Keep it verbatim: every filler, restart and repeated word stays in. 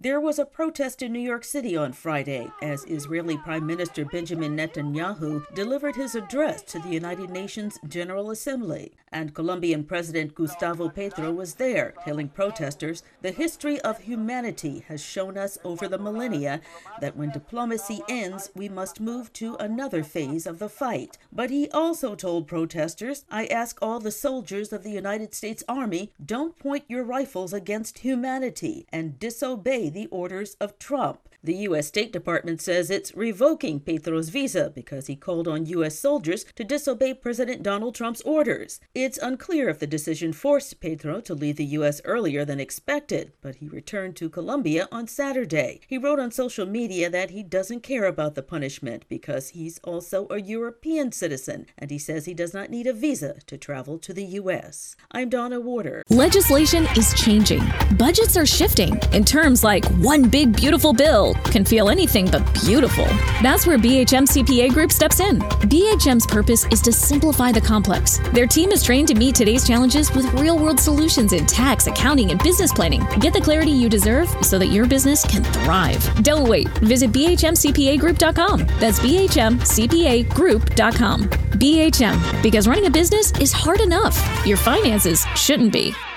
There was a protest in New York City on Friday as Israeli Prime Minister Benjamin Netanyahu delivered his address to the United Nations General Assembly. And Colombian President Gustavo Petro was there, telling protesters the history of humanity has shown us over the millennia that when diplomacy ends, we must move to another phase of the fight. But he also told protesters, I ask all the soldiers of the United States Army, don't point your rifles against humanity and disobey the orders of Trump. The U S State Department says it's revoking Petro's visa because he called on U S soldiers to disobey President Donald Trump's orders. It's unclear if the decision forced Petro to leave the U S earlier than expected, but he returned to Colombia on Saturday. He wrote on social media that he doesn't care about the punishment because he's also a European citizen, and he says he does not need a visa to travel to the U S. I'm Donna Warder. Legislation is changing. Budgets are shifting, and terms like one big beautiful bill can feel anything but beautiful. That's where B H M C P A Group steps in. B H M's purpose is to simplify the complex. Their team is trained to meet today's challenges with real-world solutions in tax, accounting, and business planning. Get the clarity you deserve so that your business can thrive. Don't wait. Visit B H M C P A group dot com. That's B H M C P A group dot com. B H M, because running a business is hard enough. Your finances shouldn't be.